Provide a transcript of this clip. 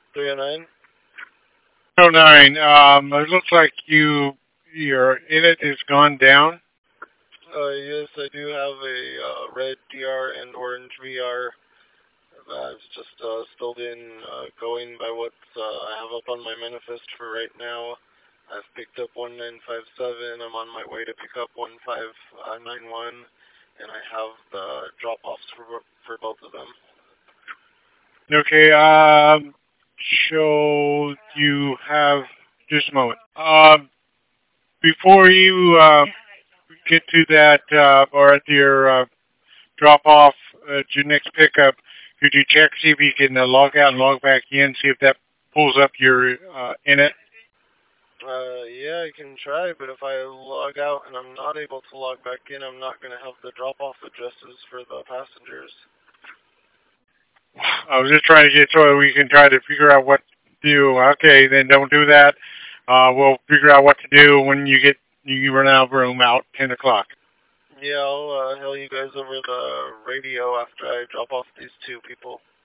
309? Oh nine. It looks like your init has gone down. Yes, I do have a red DR and orange VR. It's just still been going by what I have up on my manifest for right now. I've picked up 1957. I'm on my way to pick up 1591, and I have the drop-offs for both of them. Okay. So you have just a moment. Before you get to that or at your drop off at your next pickup, could you check see if you can log out and log back in, see if that pulls up your init? Yeah, I can try, but if I log out and I'm not able to log back in, I'm not going to have the drop-off addresses for the passengers. I was just trying to get so we can try to figure out what to do. Okay, then don't do that. We'll figure out what to do when you run out of room out 10 o'clock. Yeah, I'll hail you guys over the radio after I drop off these two people.